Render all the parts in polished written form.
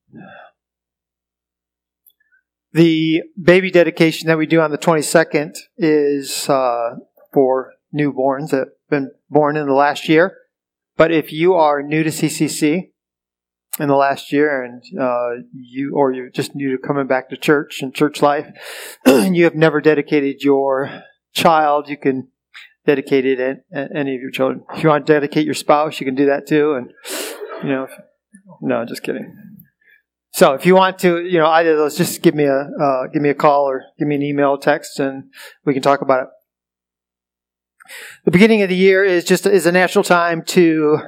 The baby dedication that we do on the 22nd is for newborns that have been born in the last year. But if you are new to CCC in the last year and you're just new to coming back to church and church life, and you have never dedicated your child, you can dedicate it at any of your children. If you want to dedicate your spouse, you can do that too. And no, just kidding. So if you want to, either of those, just give me a call or give me an email, text, and we can talk about it. The beginning of the year is a natural time to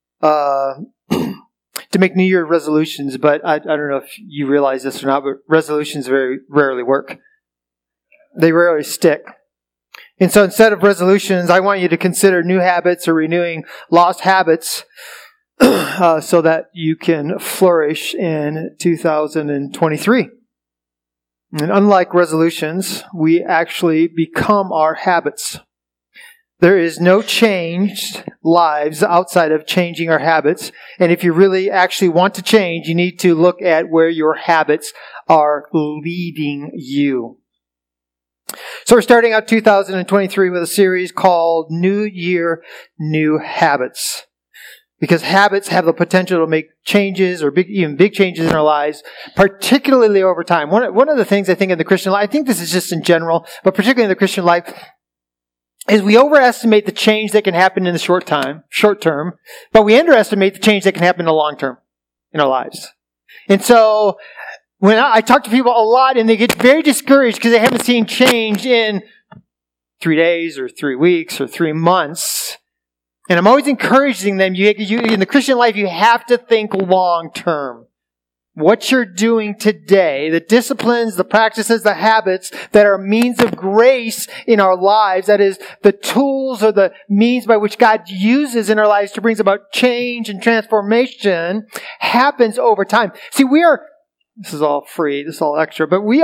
make New Year resolutions. But I don't know if you realize this or not, but resolutions very rarely work. They rarely stick. And so instead of resolutions, I want you to consider new habits or renewing lost habits. So that you can flourish in 2023. And unlike resolutions, we actually become our habits. There is no changed lives outside of changing our habits. And if you really actually want to change, you need to look at where your habits are leading you. So we're starting out 2023 with a series called New Year, New Habits. Because habits have the potential to make changes or even big changes in our lives, particularly over time. One of the things I think in the Christian life, I think this is just in general, but particularly in the Christian life, is we overestimate the change that can happen in the short term, but we underestimate the change that can happen in the long term in our lives. And so when I talk to people a lot and they get very discouraged because they haven't seen change in 3 days or 3 weeks or 3 months, and I'm always encouraging them, you in the Christian life, you have to think long term. What you're doing today, the disciplines, the practices, the habits that are means of grace in our lives, that is, the tools or the means by which God uses in our lives to bring about change and transformation, happens over time. See, this is all free, this is all extra, but we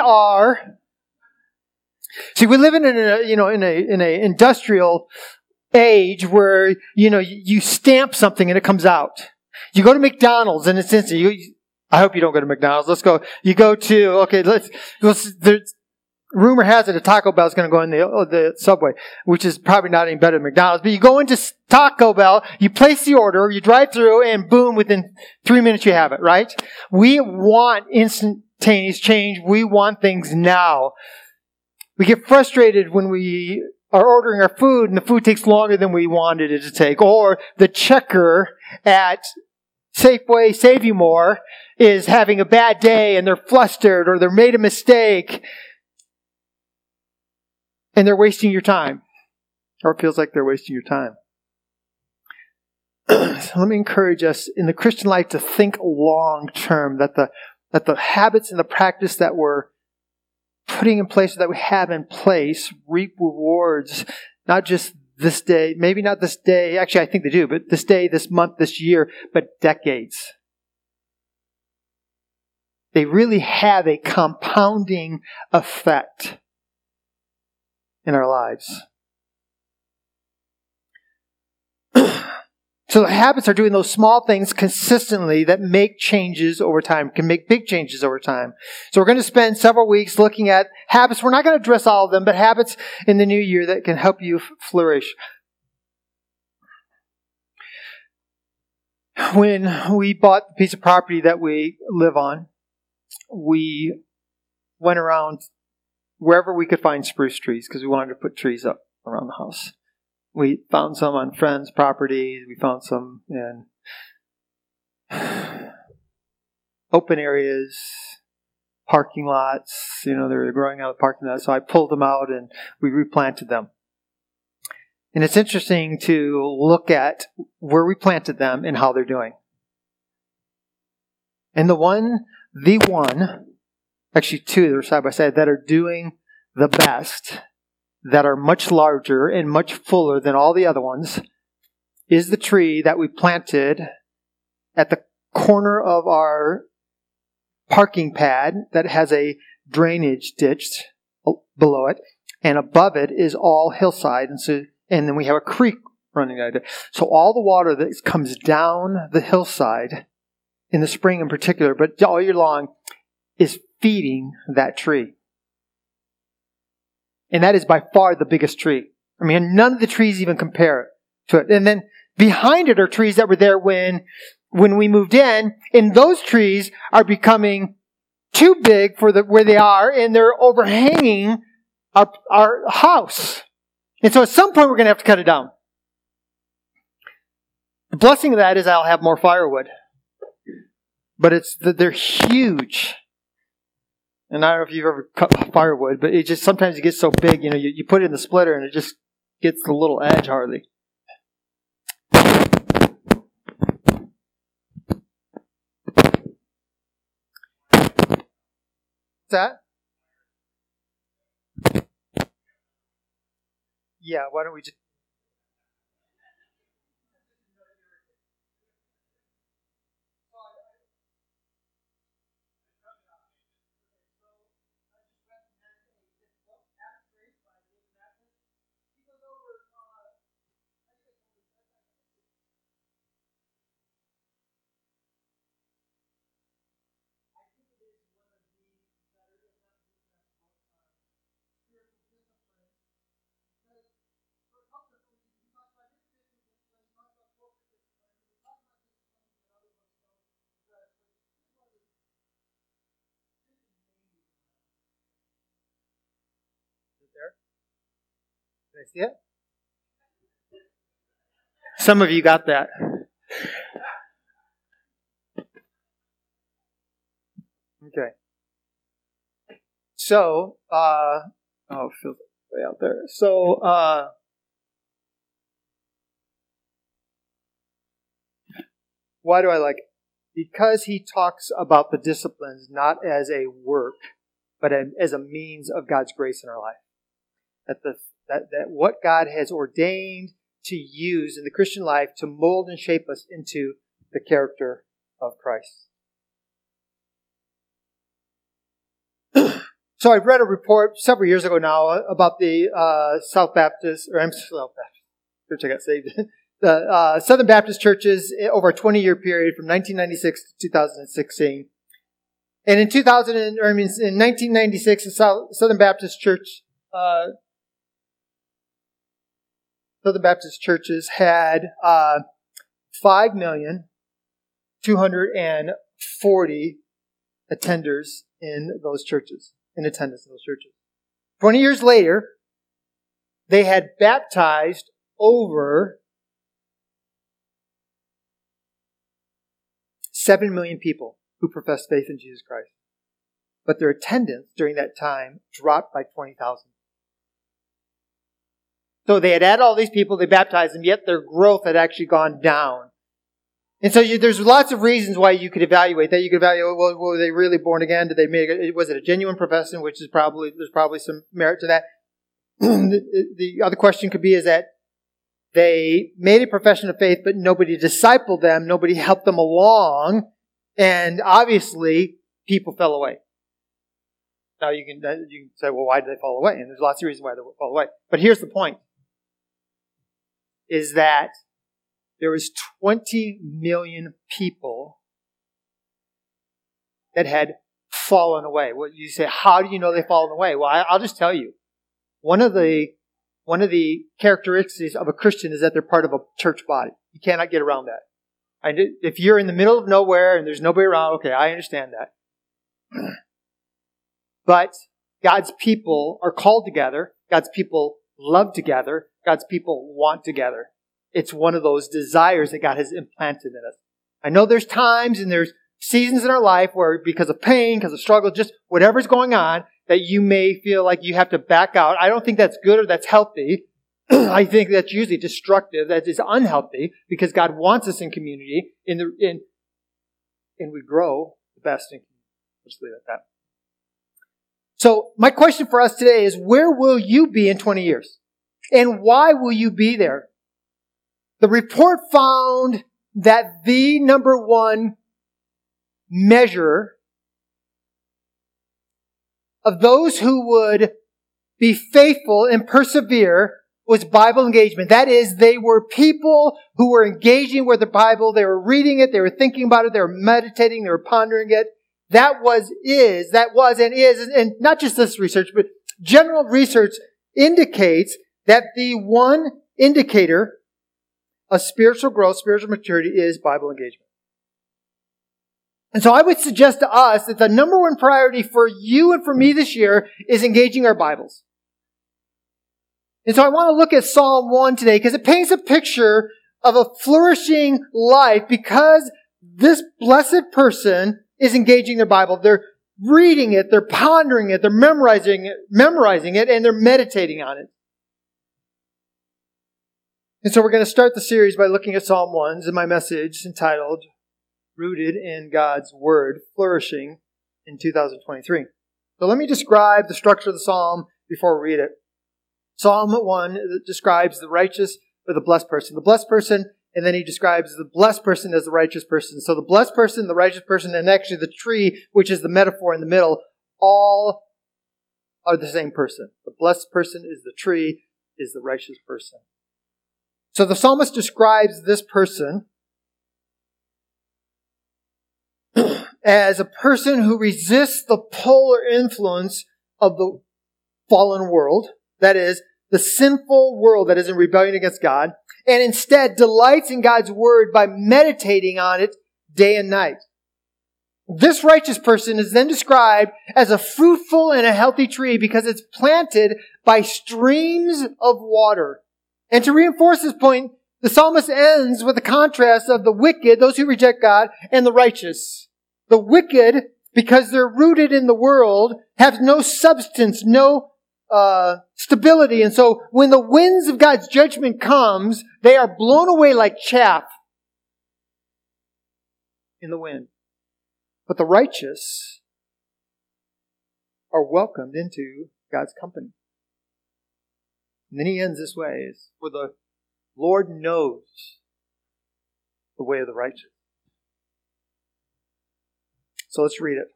live in an industrial age where, you stamp something and it comes out. You go to McDonald's and it's instant. I hope you don't go to McDonald's. Let's go. You go to, rumor has it a Taco Bell is going to go in the Subway, which is probably not any better than McDonald's. But you go into Taco Bell, you place the order, you drive through, and boom, within 3 minutes you have it, right? We want instantaneous change. We want things now. We get frustrated when we are ordering our food and the food takes longer than we wanted it to take. Or the checker at Safeway Save You More is having a bad day and they're flustered or they're made a mistake and they're wasting your time. Or it feels like they're wasting your time. So let me encourage us in the Christian life to think long term, that the habits and the practice that we're putting in place, that we have in place, reap rewards, not just this day, maybe not this day, actually I think they do, but this day, this month, this year, but decades. They really have a compounding effect in our lives. So the habits are doing those small things consistently that make changes over time, can make big changes over time. So we're going to spend several weeks looking at habits. We're not going to address all of them, but habits in the new year that can help you flourish. When we bought the piece of property that we live on, we went around wherever we could find spruce trees because we wanted to put trees up around the house. We found some on friends' properties. We found some in open areas, parking lots. They were growing out of parking lots. So I pulled them out and we replanted them. And it's interesting to look at where we planted them and how they're doing. And the one, actually two that are side by side, that are doing the best, that are much larger and much fuller than all the other ones, is the tree that we planted at the corner of our parking pad that has a drainage ditch below it, and above it is all hillside, and then we have a creek running out of it. So all the water that comes down the hillside in the spring in particular, but all year long, is feeding that tree. And that is by far the biggest tree. I mean, none of the trees even compare to it. And then behind it are trees that were there when we moved in, and those trees are becoming too big for where they are, and they're overhanging our house. And so at some point we're going to have to cut it down. The blessing of that is I'll have more firewood. But they're huge. And I don't know if you've ever cut firewood, but it just sometimes it gets so big, you put it in the splitter and it just gets the little edge hardly. What's that? Yeah, why don't we just... Can I see it? Some of you got that. Okay. So, it feels way out there. So, why do I like it? Because he talks about the disciplines not as a work, but as a means of God's grace in our life. That what God has ordained to use in the Christian life to mold and shape us into the character of Christ. So I've read a report several years ago now about the Southern Baptist Church I got saved. The Southern Baptist churches over a 20-year period from 1996 to 2016. And in 1996, the Southern Baptist Church Southern Baptist churches had 5,240,000 attenders in those churches, in attendance in those churches. 20 years later, they had baptized over 7 million people who professed faith in Jesus Christ. But their attendance during that time dropped by 20,000. So they had all these people, they baptized them, yet their growth had actually gone down. And so there's lots of reasons why you could evaluate that. You could evaluate, well, were they really born again? Did they was it a genuine profession? Which is there's probably some merit to that. The other question could be is that they made a profession of faith, but nobody discipled them, nobody helped them along, and obviously people fell away. Now you can say, well, why did they fall away? And there's lots of reasons why they fall away. But here's the point. Is that there was 20 million people that had fallen away. Well, you say, how do you know they've fallen away? Well, I'll just tell you. One of the characteristics of a Christian is that they're part of a church body. You cannot get around that. If you're in the middle of nowhere and there's nobody around, okay, I understand that. But God's people are called together. God's people love together. God's people want together. It's one of those desires that God has implanted in us. I know there's times and there's seasons in our life where because of pain, because of struggle, just whatever's going on, that you may feel like you have to back out. I don't think that's good or that's healthy. I think that's usually destructive. That is unhealthy because God wants us in community and we grow the best in community. Let's leave it at that. So my question for us today is, where will you be in 20 years? And why will you be there? The report found that the number one measure of those who would be faithful and persevere was Bible engagement. That is, they were people who were engaging with the Bible. They were reading it. They were thinking about it. They were meditating. They were pondering it. That was and is, and not just this research, but general research indicates that the one indicator of spiritual growth, spiritual maturity is Bible engagement. And so I would suggest to us that the number one priority for you and for me this year is engaging our Bibles. And so I want to look at Psalm 1 today because it paints a picture of a flourishing life because this blessed person is engaging their Bible. They're reading it, they're pondering it, they're memorizing it, and they're meditating on it. And so we're going to start the series by looking at Psalm 1. This is my message entitled, Rooted in God's Word, Flourishing in 2023. So let me describe the structure of the psalm before we read it. Psalm 1 describes the righteous or the blessed person. The blessed person, and then he describes the blessed person as the righteous person. So the blessed person, the righteous person, and actually the tree, which is the metaphor in the middle, all are the same person. The blessed person is the tree, is the righteous person. So the psalmist describes this person as a person who resists the polar influence of the fallen world. That is, the sinful world that is in rebellion against God, and instead delights in God's Word by meditating on it day and night. This righteous person is then described as a fruitful and a healthy tree because it's planted by streams of water. And to reinforce this point, the psalmist ends with a contrast of the wicked, those who reject God, and the righteous. The wicked, because they're rooted in the world, have no substance, no stability. And so when the winds of God's judgment comes, they are blown away like chaff in the wind. But the righteous are welcomed into God's company. And then he ends this way, for the Lord knows the way of the righteous. So let's read it.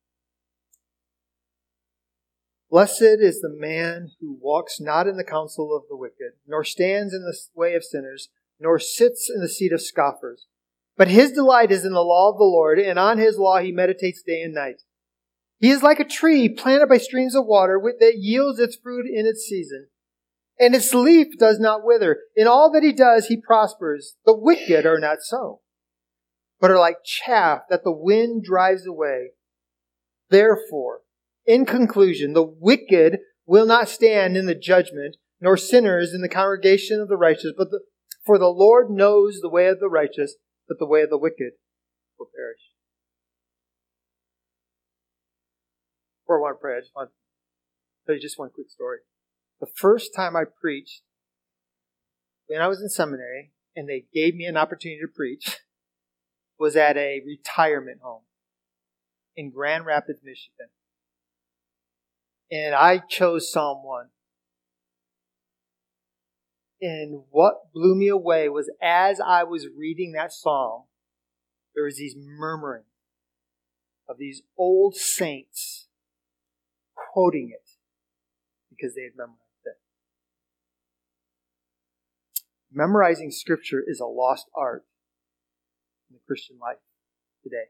Blessed is the man who walks not in the counsel of the wicked, nor stands in the way of sinners, nor sits in the seat of scoffers. But his delight is in the law of the Lord, and on his law he meditates day and night. He is like a tree planted by streams of water that yields its fruit in its season, and its leaf does not wither. In all that he does, he prospers. The wicked are not so, but are like chaff that the wind drives away. Therefore, in conclusion, the wicked will not stand in the judgment, nor sinners in the congregation of the righteous. For the Lord knows the way of the righteous, but the way of the wicked will perish. Before I want to pray, I just want to tell you just one quick story. The first time I preached, when I was in seminary, and they gave me an opportunity to preach, was at a retirement home in Grand Rapids, Michigan. And I chose Psalm 1. And what blew me away was as I was reading that psalm, there was these murmuring of these old saints quoting it because they had memorized it. Memorizing Scripture is a lost art in the Christian life today.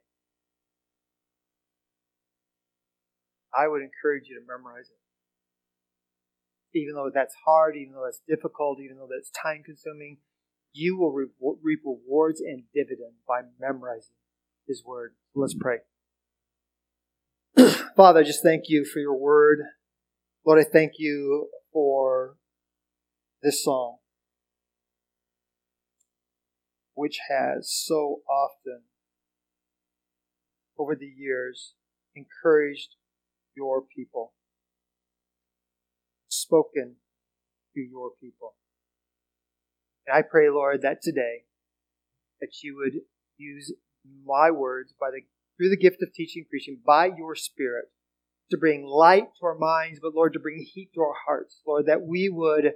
I would encourage you to memorize it. Even though that's hard, even though that's difficult, even though that's time-consuming, you will reap rewards and dividends by memorizing His Word. So let's pray. Father, I just thank you for your Word. Lord, I thank you for this psalm, which has so often, over the years, encouraged your people, spoken to your people. And I pray, Lord, that today, that you would use my words through the gift of teaching and preaching by your Spirit to bring light to our minds, but Lord, to bring heat to our hearts. Lord, that we would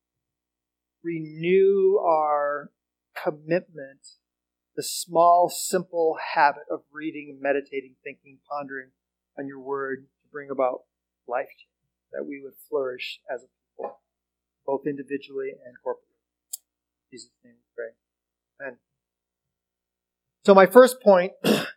renew our commitment, the small, simple habit of reading, meditating, thinking, pondering on your word to bring about life change, that we would flourish as a people. both individually and corporately. In Jesus' name we pray. Amen. So my first point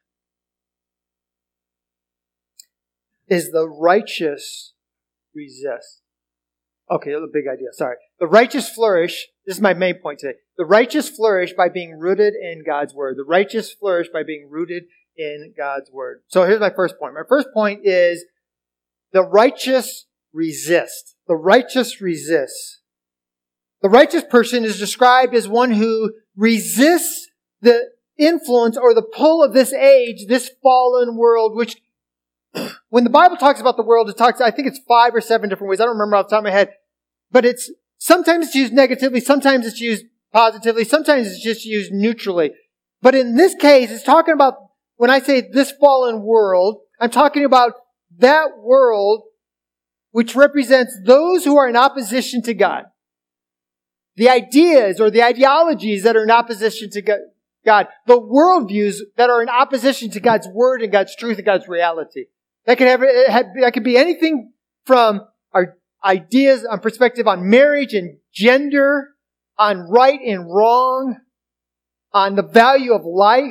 is the righteous resist. Okay, a big idea. Sorry. The righteous flourish. This is my main point today. The righteous flourish by being rooted in God's Word. The righteous flourish by being rooted in God's Word. So here's my first point. My first point is the righteous resist. The righteous resists. The righteous person is described as one who resists the influence or the pull of this age, this fallen world, which when the Bible talks about the world, it talks, I think it's 5 or 7 different ways. I don't remember off the top of my head. But it's, sometimes it's used negatively, sometimes it's used positively, sometimes it's just used neutrally. But in this case, it's talking about, when I say this fallen world, I'm talking about that world which represents those who are in opposition to God. The ideas or the ideologies that are in opposition to God. The worldviews that are in opposition to God's Word and God's truth and God's reality. That could be anything from our ideas on perspective on marriage and gender, on right and wrong, on the value of life.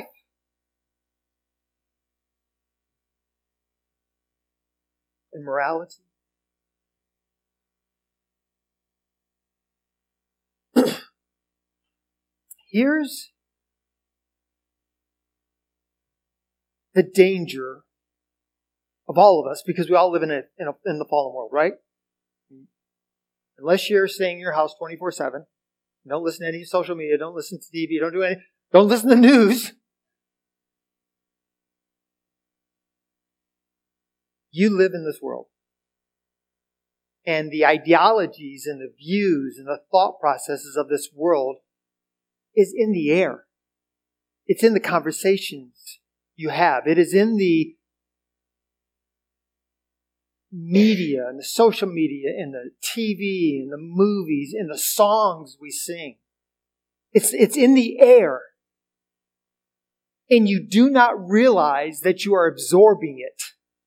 And morality. Here's the danger of all of us, because we all live in the fallen world, right? Unless you're staying in your house 24/7, don't listen to any social media, don't listen to TV, don't listen to news. You live in this world. And the ideologies and the views and the thought processes of this world is in the air. It's in the conversations you have. It is in the media and the social media and the TV and the movies and the songs we sing. It's in the air. And you do not realize that you are absorbing it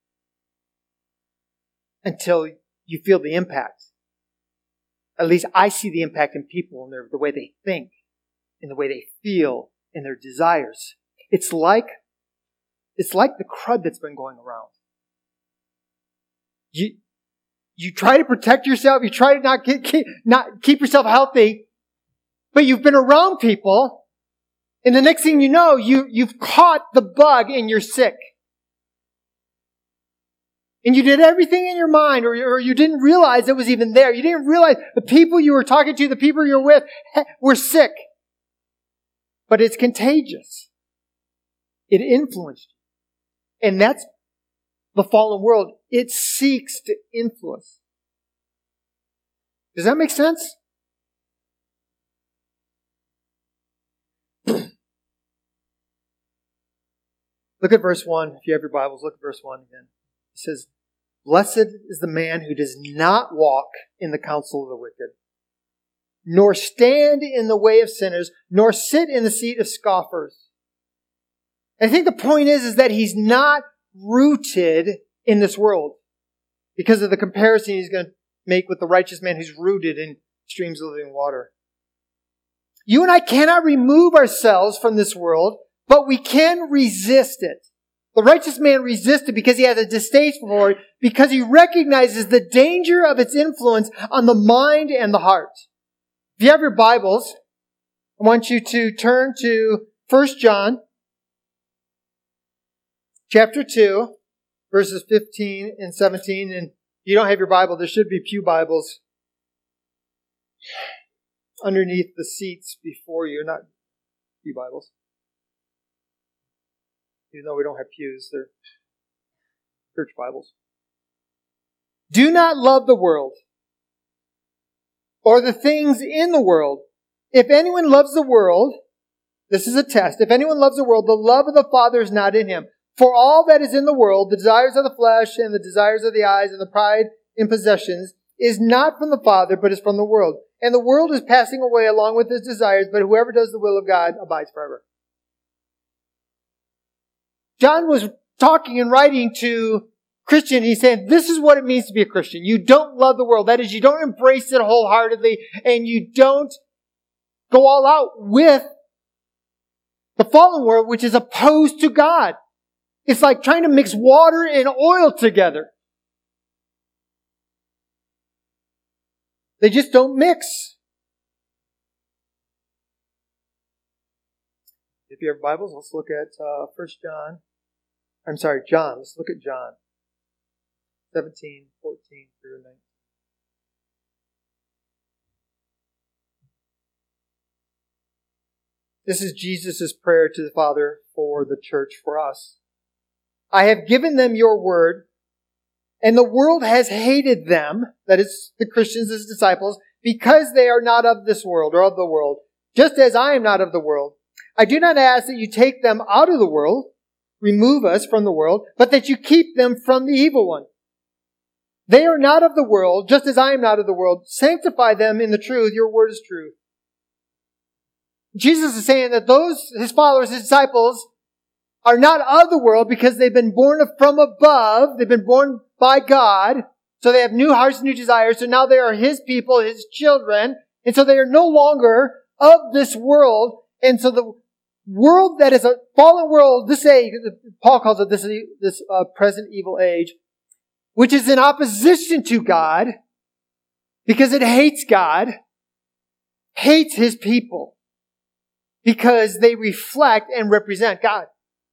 until you feel the impact. At least I see the impact in people and the way they think, in the way they feel, in their desires. It's like the crud that's been going around. You try to protect yourself. You try to not keep yourself healthy, but you've been around people, and the next thing you know, you've caught the bug and you're sick. And you did everything in your mind, or you didn't realize it was even there. You didn't realize the people you were talking to, the people you're with, were sick. But it's contagious. It influenced you. And that's the fallen world. It seeks to influence. Does that make sense? Look at verse 1. If you have your Bibles, look at verse 1 again. It says, "Blessed is the man who does not walk in the counsel of the wicked, nor stand in the way of sinners, nor sit in the seat of scoffers." And I think the point is that he's not rooted in this world because of the comparison he's going to make with the righteous man who's rooted in streams of living water. You and I cannot remove ourselves from this world, but we can resist it. The righteous man resisted because he has a distaste for it, because he recognizes the danger of its influence on the mind and the heart. If you have your Bibles, I want you to turn to 1 John chapter 2, verses 15 and 17. And if you don't have your Bible, there should be pew Bibles underneath the seats before you. Not pew Bibles. Even though we don't have pews, they're church Bibles. "Do not love the world or the things in the world. If anyone loves the world," this is a test, "if anyone loves the world, the love of the Father is not in him. For all that is in the world, the desires of the flesh and the desires of the eyes and the pride in possessions, is not from the Father, but is from the world. And the world is passing away along with its desires, but whoever does the will of God abides forever." John was talking and writing to Christian, he's saying this is what it means to be a Christian. You don't love the world. That is, you don't embrace it wholeheartedly, and you don't go all out with the fallen world, which is opposed to God. It's like trying to mix water and oil together. They just don't mix. If you have Bibles, let's look at John. Let's look at John 17, 14 through 19. This is Jesus' prayer to the Father for the church, for us. I have given them your word, and the world has hated them, that is, the Christians, his disciples, because they are not of this world or of the world, just as I am not of the world. I do not ask that you take them out of the world, remove us from the world, but that you keep them from the evil one. They are not of the world, just as I am not of the world. Sanctify them in the truth. Your word is truth. Jesus is saying that those, his followers, his disciples, are not of the world because they've been born from above. They've been born by God. So they have new hearts, new desires. So now they are his people, his children. And so they are no longer of this world. And so the world that is a fallen world, this age, Paul calls it this present evil age, which is in opposition to God because it hates God, hates his people because they reflect and represent God.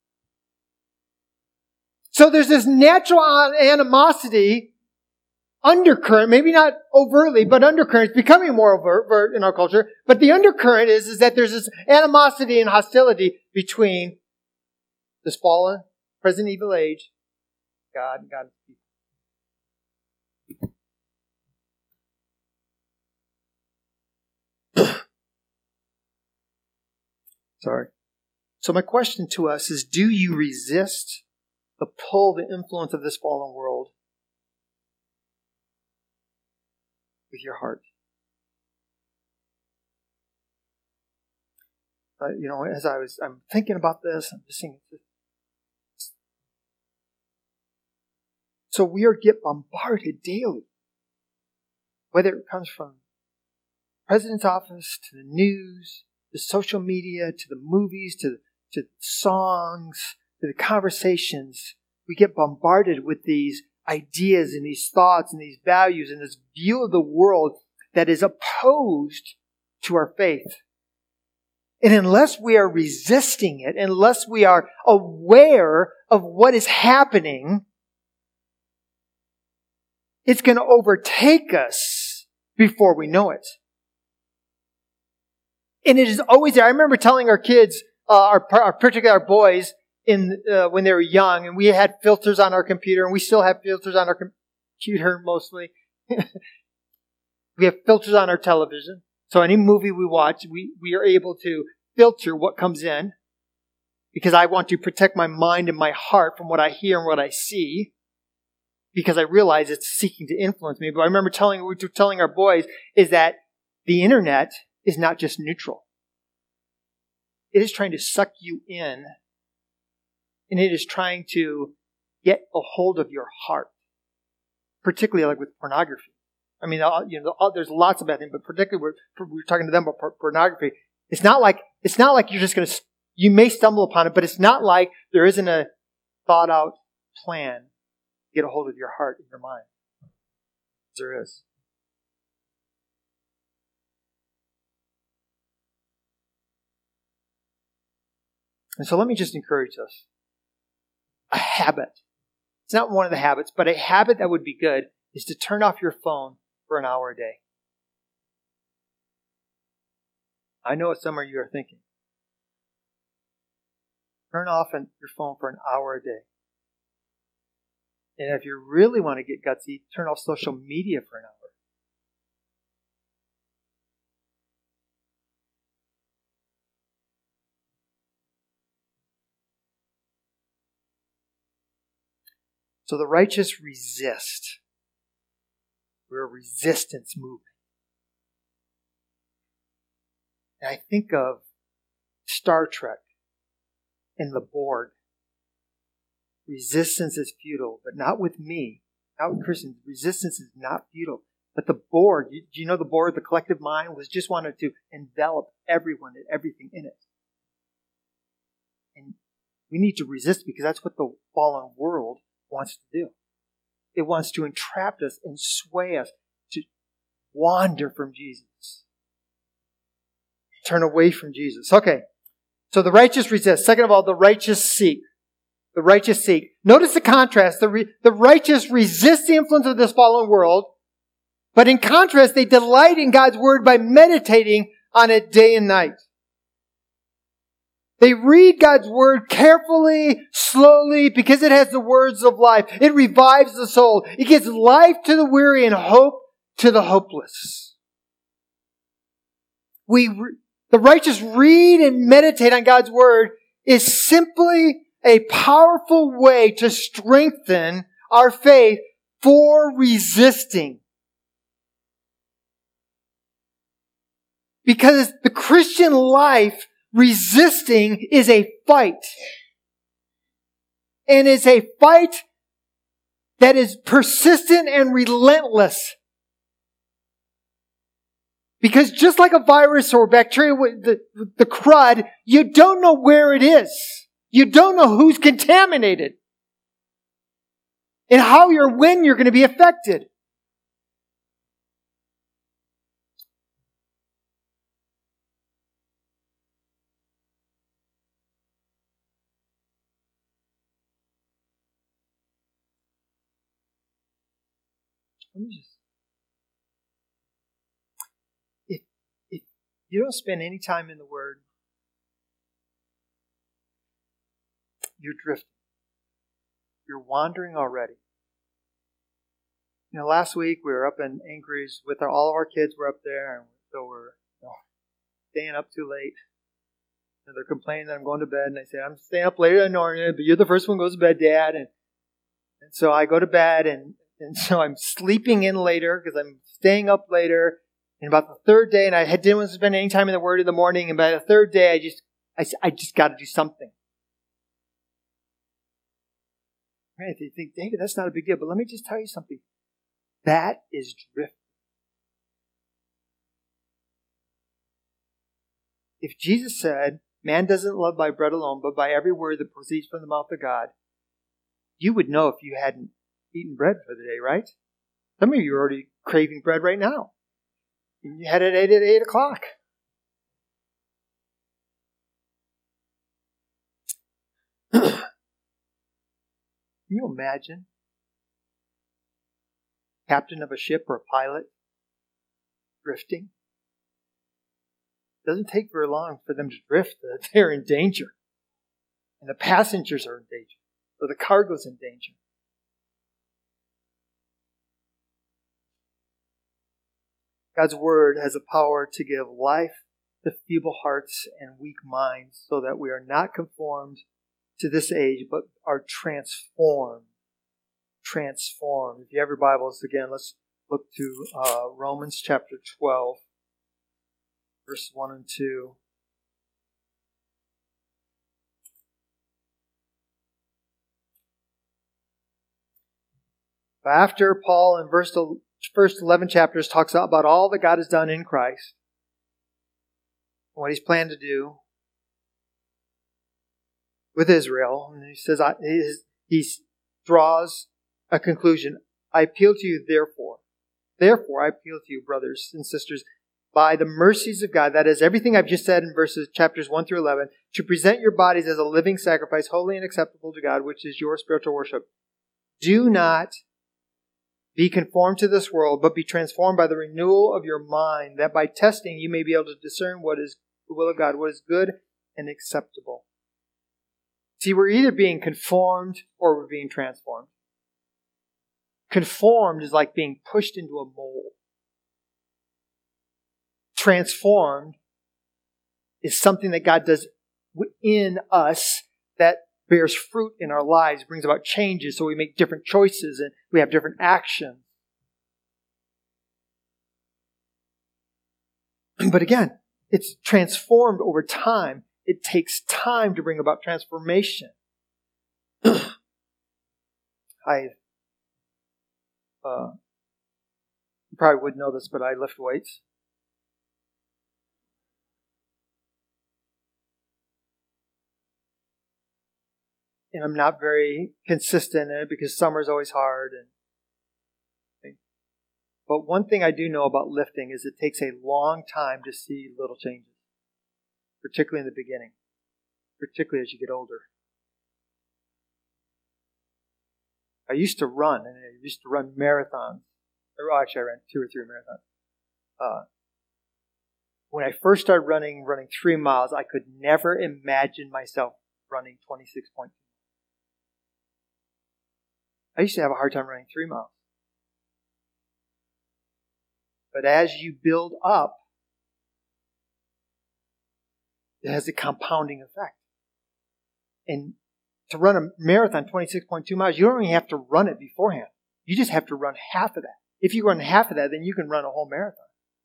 So there's this natural animosity, undercurrent, maybe not overtly, but undercurrent. It's becoming more overt in our culture. But the undercurrent is that there's this animosity and hostility between this fallen, present evil age, God and God's people. Sorry. So my question to us is, do you resist the pull, the influence of this fallen world with your heart? As I'm thinking about this, I'm just thinking. So we get bombarded daily, whether it comes from the president's office to the news, to social media, to the movies, to songs, to the conversations. We get bombarded with these ideas and these thoughts and these values and this view of the world that is opposed to our faith. And unless we are resisting it, unless we are aware of what is happening, it's going to overtake us before we know it. And it is always there. I remember telling our kids, particularly our boys, when they were young, and we had filters on our computer, and we still have filters on our computer mostly. We have filters on our television. So any movie we watch, we are able to filter what comes in, because I want to protect my mind and my heart from what I hear and what I see, because I realize it's seeking to influence me. But I remember telling our boys is that the internet is not just neutral. It is trying to suck you in, and it is trying to get a hold of your heart, particularly like with pornography. I mean, there's lots of bad things, but particularly we're talking to them about pornography. It's not like you're just going to. You may stumble upon it, but it's not like there isn't a thought out plan to get a hold of your heart and your mind. There is. And so let me just encourage us. A habit. It's not one of the habits, but a habit that would be good is to turn off your phone for an hour a day. I know what some of you are thinking. Turn off your phone for an hour a day. And if you really want to get gutsy, turn off social media for an hour. So the righteous resist. We're a resistance movement. And I think of Star Trek and the Borg. resistance is futile, but not with me. Not with Christians. Resistance is not futile. But the board, do you know the board, the collective mind, was just wanted to envelop everyone and everything in it. And we need to resist because that's what the fallen world wants to do. It wants to entrap us and sway us to wander from Jesus. Turn away from Jesus. Okay. So the righteous resist. Second of all, the righteous seek. The righteous seek. Notice the contrast. The righteous resist the influence of this fallen world. But in contrast, they delight in God's word by meditating on it day and night. They read God's word carefully, slowly, because it has the words of life. It revives the soul. It gives life to the weary and hope to the hopeless. The righteous read and meditate on God's word is simply a powerful way to strengthen our faith for resisting. Because the Christian life, resisting is a fight. And it's a fight that is persistent and relentless. Because just like a virus or bacteria, the crud, you don't know where it is. You don't know who's contaminated. And how or when you're going to be affected. If you don't spend any time in the Word, you're drifting. You're wandering already. Last week we were up in Anchorage with all of our kids were up there, and so we're staying up too late. And they're complaining that I'm going to bed, and I say, I'm staying up later than normal, but you're the first one who goes to bed, Dad. And so I go to bed, and so I'm sleeping in later because I'm staying up later. And about the third day, and I didn't want to spend any time in the Word in the morning, and by the third day, I just got to do something. Right? You think, David, that's not a big deal, but let me just tell you something. That is drifting. If Jesus said, man doesn't live by bread alone, but by every word that proceeds from the mouth of God, you would know if you hadn't eaten bread for the day, right? Some of you are already craving bread right now. You had it at 8 o'clock. Can you imagine? Captain of a ship or a pilot drifting? It doesn't take very long for them to drift. They're in danger. And the passengers are in danger. Or the cargo's in danger. God's Word has a power to give life to feeble hearts and weak minds so that we are not conformed to this age, but are transformed. Transformed. If you have your Bibles again, let's look to Romans chapter 12, verses 1 and 2. After Paul in first 11 chapters talks about all that God has done in Christ, what He's planned to do with Israel, and he says he draws a conclusion. I appeal to you, therefore I appeal to you, brothers and sisters, by the mercies of God, that is everything I've just said in chapters 1 through 11, to present your bodies as a living sacrifice, holy and acceptable to God, which is your spiritual worship. Do not be conformed to this world, but be transformed by the renewal of your mind, that by testing you may be able to discern what is the will of God, what is good and acceptable. See, we're either being conformed or we're being transformed. Conformed is like being pushed into a mold. Transformed is something that God does within us that bears fruit in our lives, brings about changes, so we make different choices and we have different actions. But again, it's transformed over time. It takes time to bring about transformation. You probably wouldn't know this, but I lift weights. And I'm not very consistent in it because summer's always hard. But one thing I do know about lifting is it takes a long time to see little changes, particularly in the beginning, particularly as you get older. I used to run, and I used to run marathons. Actually, I ran 2 or 3 marathons. When I first started running 3 miles, I could never imagine myself running 26.2. I used to have a hard time running 3 miles. But as you build up, it has a compounding effect. And to run a marathon, 26.2 miles, you don't even have to run it beforehand. You just have to run half of that. If you run half of that, then you can run a whole marathon.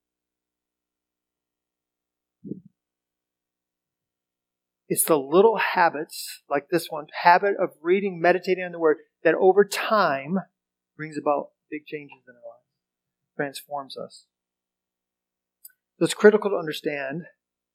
It's the little habits, like this one, habit of reading, meditating on the Word, that over time brings about big changes in our lives, transforms us. So it's critical to understand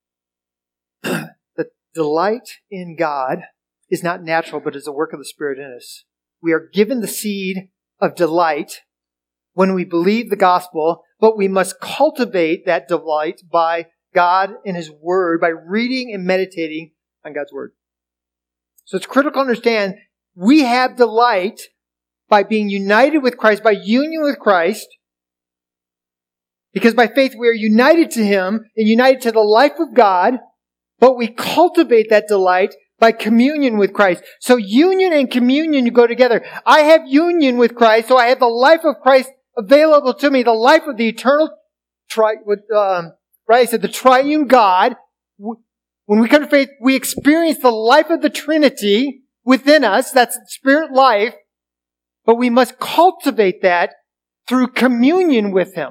that delight in God is not natural, but is a work of the Spirit in us. We are given the seed of delight when we believe the gospel, but we must cultivate that delight by God and His Word, by reading and meditating on God's Word. So it's critical to understand we have delight by being united with Christ, by union with Christ, because by faith we are united to Him and united to the life of God, but we cultivate that delight by communion with Christ. So union and communion go together. I have union with Christ, so I have the life of Christ available to me, the life of the eternal, the triune God. When we come to faith, we experience the life of the Trinity within us. That's spirit life. But we must cultivate that through communion with Him.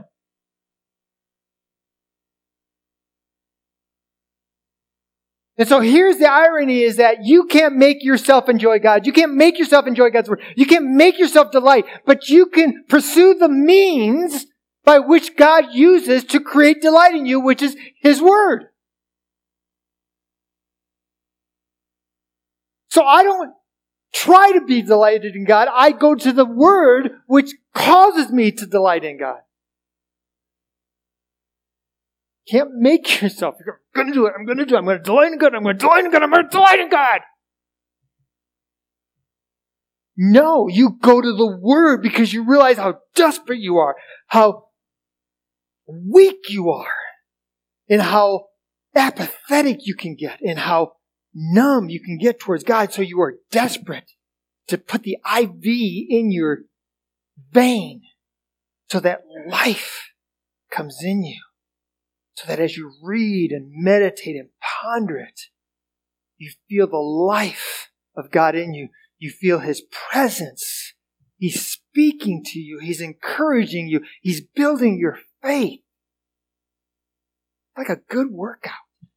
And so here's the irony is that you can't make yourself enjoy God. You can't make yourself enjoy God's Word. You can't make yourself delight. But you can pursue the means by which God uses to create delight in you, which is His Word. So I don't try to be delighted in God. I go to the Word which causes me to delight in God. You can't make yourself. You're going to do it. I'm going to do it. I'm going to delight in God. I'm going to delight in God. I'm going to delight in God. No, you go to the Word because you realize how desperate you are, how weak you are, and how apathetic you can get, and how numb you can get towards God. So you are desperate to put the IV in your vein so that life comes in you. So that as you read and meditate and ponder it, you feel the life of God in you. You feel His presence. He's speaking to you. He's encouraging you. He's building your faith. Like a good workout.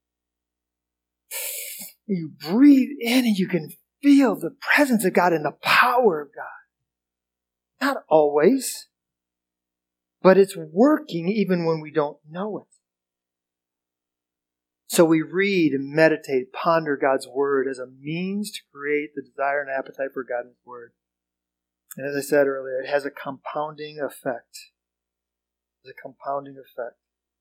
You breathe in and you can feel the presence of God and the power of God. Not always, but it's working even when we don't know it. So we read and meditate, ponder God's Word as a means to create the desire and appetite for God and His Word. And as I said earlier, it has a compounding effect. It's a compounding effect.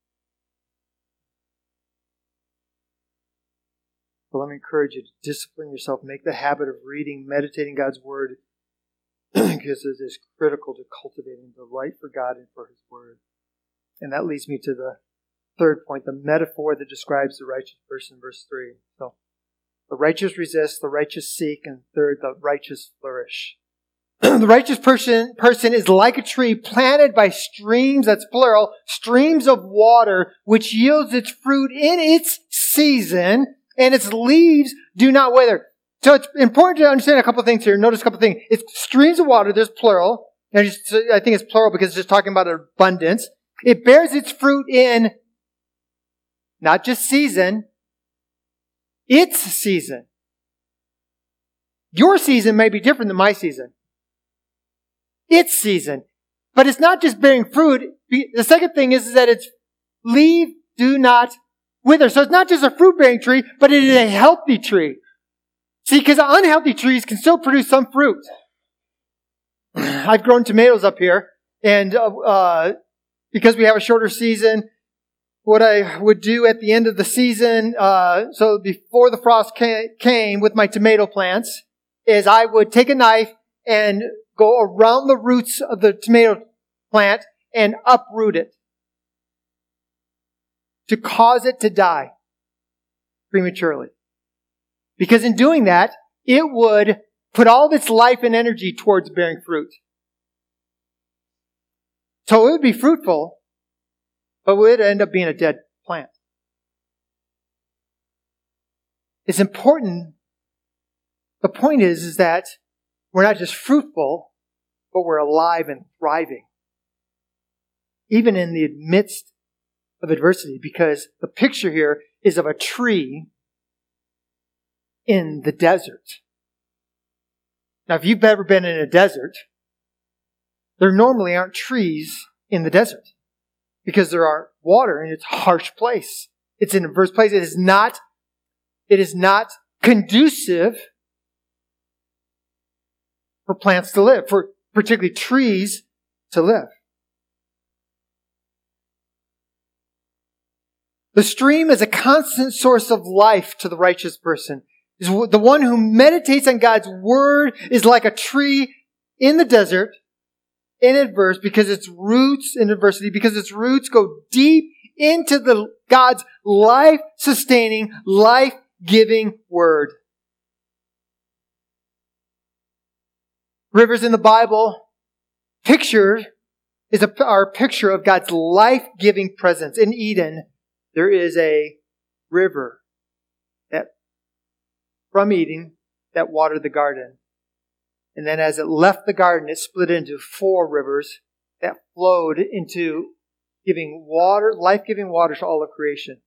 But let me encourage you to discipline yourself. Make the habit of reading, meditating God's Word, because it is critical to cultivating delight for God and for His Word. And that leads me to the third point, the metaphor that describes the righteous person, verse 3. So, the righteous resist, the righteous seek, and third, the righteous flourish. The righteous person is like a tree planted by streams, that's plural, streams of water, which yields its fruit in its season, and its leaves do not wither. So it's important to understand a couple of things here. Notice a couple of things. It's streams of water, there's plural. And I think it's plural because it's just talking about abundance. It bears its fruit in not just season, its season. Your season may be different than my season. its season. But it's not just bearing fruit. The second thing is that it's leave, do not wither. So it's not just a fruit-bearing tree, but it is a healthy tree. See, because unhealthy trees can still produce some fruit. I've grown tomatoes up here, and because we have a shorter season, what I would do at the end of the season, so before the frost came with my tomato plants, is I would take a knife and go around the roots of the tomato plant and uproot it to cause it to die prematurely. Because in doing that, it would put all of its life and energy towards bearing fruit. So it would be fruitful, but it would end up being a dead plant. It's important. The point is that we're not just fruitful, but we're alive and thriving. Even in the midst of adversity, because the picture here is of a tree in the desert. Now, if you've ever been in a desert, there normally aren't trees in the desert because there aren't water and it's a harsh place. It's an adverse place. It is not conducive for plants to live, for particularly trees to live. The stream is a constant source of life to the righteous person. The one who meditates on God's word is like a tree in the desert, in adversity, because its roots go deep into God's life-sustaining, life-giving word. Rivers in the Bible are a picture of God's life-giving presence. In Eden, there is a river from Eden that watered the garden. And then as it left the garden, it split into 4 rivers that flowed into giving water, life-giving water to all of creation.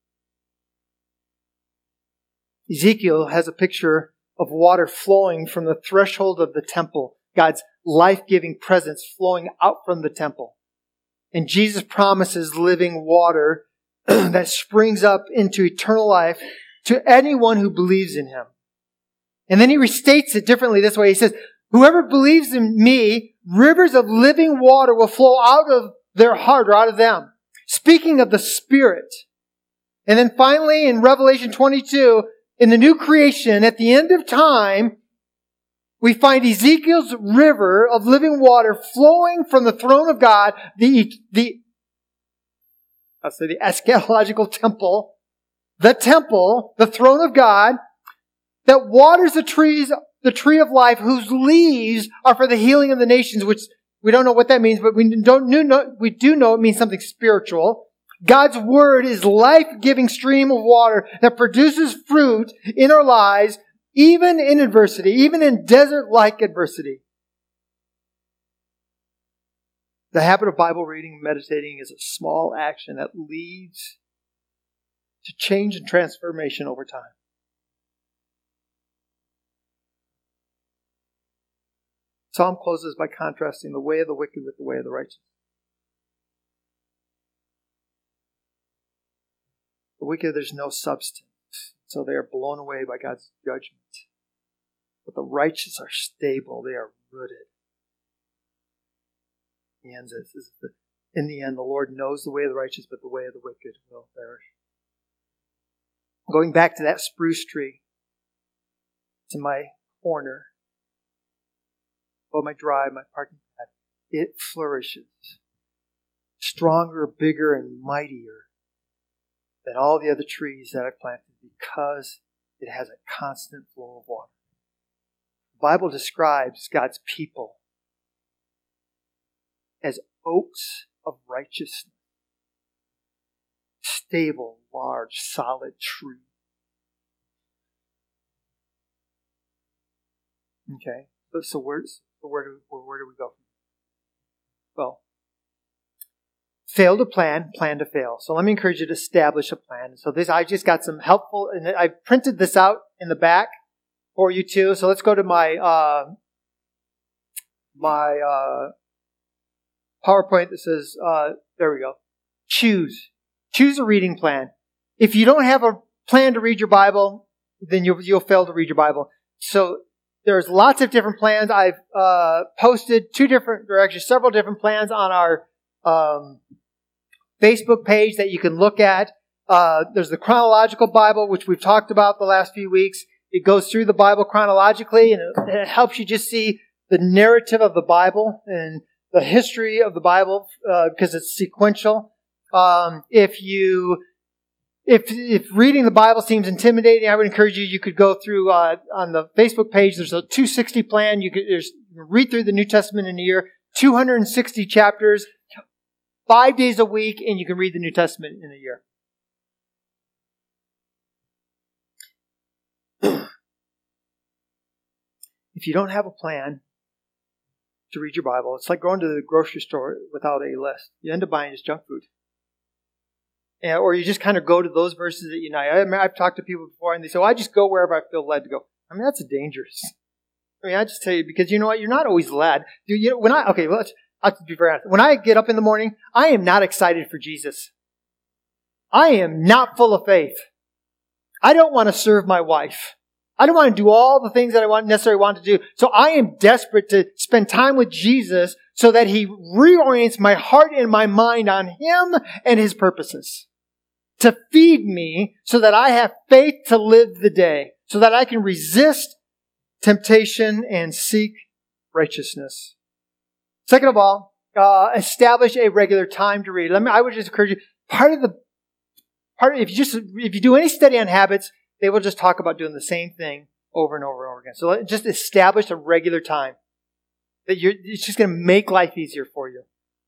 Ezekiel has a picture of water flowing from the threshold of the temple, God's life-giving presence flowing out from the temple. And Jesus promises living water that springs up into eternal life to anyone who believes in him. And then he restates it differently this way. He says, whoever believes in me, rivers of living water will flow out of their heart or out of them. Speaking of the Spirit. And then finally in Revelation 22, in the new creation, at the end of time, we find Ezekiel's river of living water flowing from the throne of God, the eschatological temple, the throne of God, that waters the tree of life, whose leaves are for the healing of the nations, which we don't know what that means, but we do know it means something spiritual. God's word is life-giving stream of water that produces fruit in our lives, even in adversity, even in desert-like adversity. The habit of Bible reading and meditating is a small action that leads to change and transformation over time. Psalm closes by contrasting the way of the wicked with the way of the righteous. The wicked, there's no substance, so they are blown away by God's judgment. But the righteous are stable, they are rooted. In the end, the Lord knows the way of the righteous, but the way of the wicked will perish. Going back to that spruce tree, it's in my corner, above my drive, my parking pad. It flourishes, stronger, bigger, and mightier than all the other trees that I've planted because it has a constant flow of water. The Bible describes God's people as oaks of righteousness. Stable, large, solid tree. Okay, so where do we go? Well, fail to plan to fail. So let me encourage you to establish a plan. So I just got some helpful, and I printed this out in the back for you too. So let's go to my my PowerPoint that says, there we go. Choose a reading plan. If you don't have a plan to read your Bible, then you'll fail to read your Bible. So there's lots of different plans. I've posted several different plans on our Facebook page that you can look at. There's the chronological Bible, which we've talked about the last few weeks. It goes through the Bible chronologically, and it helps you just see the narrative of the Bible and the history of the Bible because it's sequential. If reading the Bible seems intimidating, I would encourage you could go through on the Facebook page. There's a 260 plan. You can read through the New Testament in a year, 260 chapters, 5 days a week, and you can read the New Testament in a year. If you don't have a plan to read your Bible, it's like going to the grocery store without a list. You end up buying just junk food. Or you just kind of go to those verses that unite. I've talked to people before, and they say, well, I just go wherever I feel led to go. I mean, that's dangerous. I just tell you, because you know what? You're not always led. I'll be very honest. When I get up in the morning, I am not excited for Jesus. I am not full of faith. I don't want to serve my wife. I don't want to do all the things that I necessarily want to do. So I am desperate to spend time with Jesus so that He reorients my heart and my mind on Him and His purposes. To feed me so that I have faith to live the day. So that I can resist temptation and seek righteousness. Second of all, establish a regular time to read. I would just encourage you, if you do any study on habits, they will just talk about doing the same thing over and over and over again. So just establish a regular time. It's just going to make life easier for you.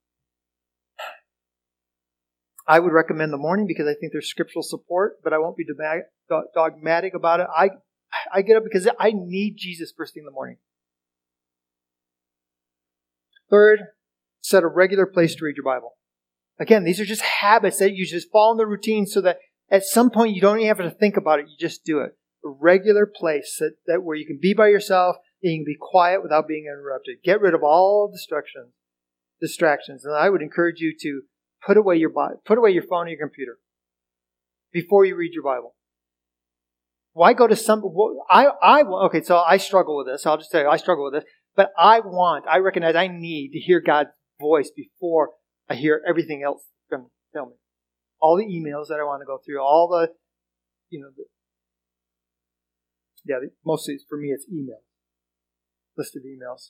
I would recommend the morning because I think there's scriptural support, but I won't be dogmatic about it. I get up because I need Jesus first thing in the morning. Third, set a regular place to read your Bible. Again, these are just habits that you just fall in the routine so that at some point you don't even have to think about it. You just do it. A regular place that where you can be by yourself and you can be quiet without being interrupted. Get rid of all distractions. And I would encourage you to put away your phone or your computer before you read your Bible. Why go to okay, so I struggle with this. I'll just tell you, I struggle with this. But I recognize I need to hear God's voice before I hear everything else from tell me. All the emails that I want to go through, all the, mostly for me it's email. List of emails.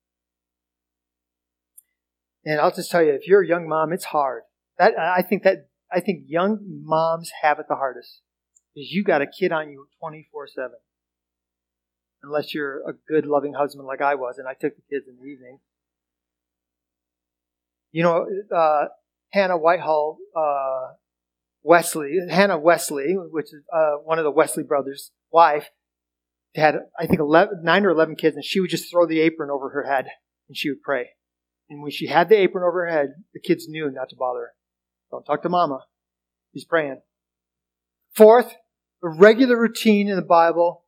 And I'll just tell you, if you're a young mom, it's hard. I think young moms have it the hardest. Because you got a kid on you 24/7. Unless you're a good, loving husband like I was, and I took the kids in the evening. Hannah Whitehall, Hannah Wesley, which is one of the Wesley brothers' wife, had, I think, 9 or 11 kids, and she would just throw the apron over her head, and she would pray. And when she had the apron over her head, the kids knew not to bother her. Don't talk to Mama. She's praying. Fourth, a regular routine in the Bible.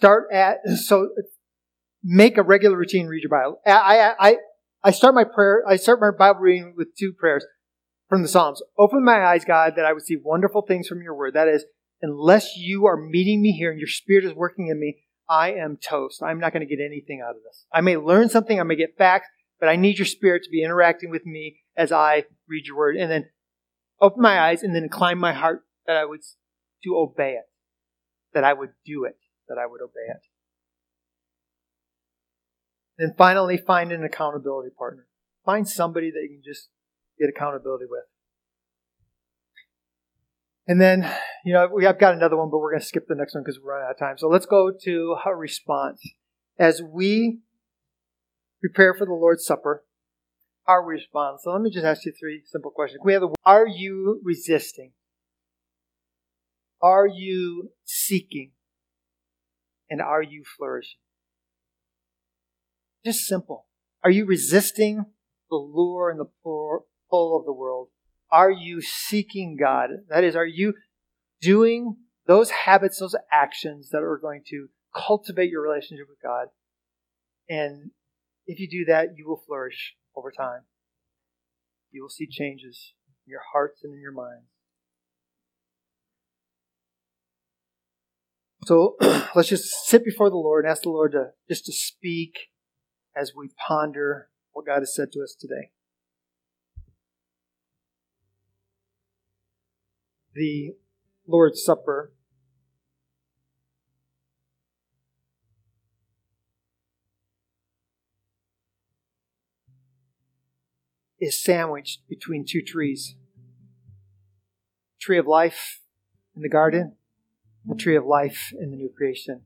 Make a regular routine, read your Bible. I start my Bible reading with 2 prayers from the Psalms. Open my eyes, God, that I would see wonderful things from your word. That is, unless you are meeting me here and your Spirit is working in me, I am toast. I'm not going to get anything out of this. I may learn something, I may get facts, but I need your Spirit to be interacting with me as I read your word. And then open my eyes and then incline my heart that I would to obey it. That I would do it. That I would obey it. And finally, find an accountability partner. Find somebody that you can just get accountability with. And then, I've got another one, but we're going to skip the next one because we're running out of time. So let's go to a response. As we prepare for the Lord's Supper, our response. So let me just ask you 3 simple questions. Are you resisting? Are you seeking? And are you flourishing? Just simple. Are you resisting the lure and the pull of the world? Are you seeking God? That is, are you doing those habits, those actions that are going to cultivate your relationship with God and If you do that, you will flourish over time. You will see changes in your hearts and in your minds. So let's just sit before the Lord and ask the Lord to speak as we ponder what God has said to us today. The Lord's Supper is sandwiched between two trees. Tree of life in the garden, the tree of life in the new creation.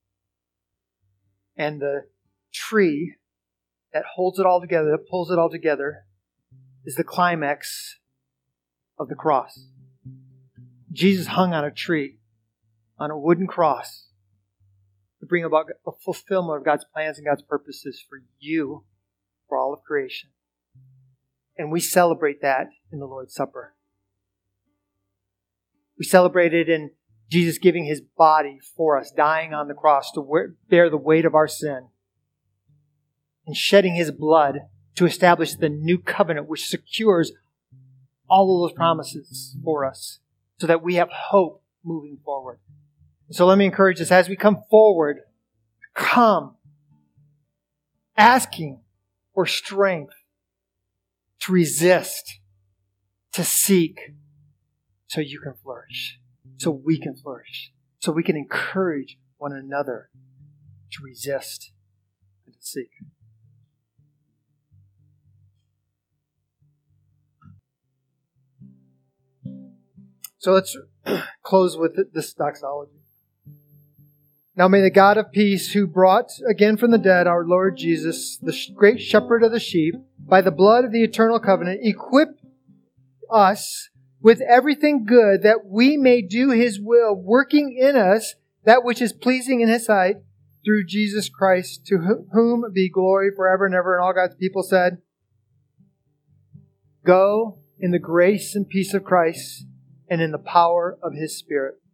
And the tree that holds it all together, that pulls it all together, is the climax of the cross. Jesus hung on a tree, on a wooden cross, to bring about the fulfillment of God's plans and God's purposes for you, for all of creation. And we celebrate that in the Lord's Supper. We celebrate it in Jesus giving His body for us, dying on the cross to bear the weight of our sin, and shedding His blood to establish the new covenant which secures all of those promises for us so that we have hope moving forward. So let me encourage us as we come forward, come asking for strength to resist, to seek, so you can flourish, so we can flourish, so we can encourage one another to resist and to seek. So let's close with this doxology. Now may the God of peace, who brought again from the dead our Lord Jesus, the great shepherd of the sheep, by the blood of the eternal covenant, equip us with everything good that we may do His will, working in us that which is pleasing in His sight, through Jesus Christ, to whom be glory forever and ever. And all God's people said, go in the grace and peace of Christ and in the power of His Spirit.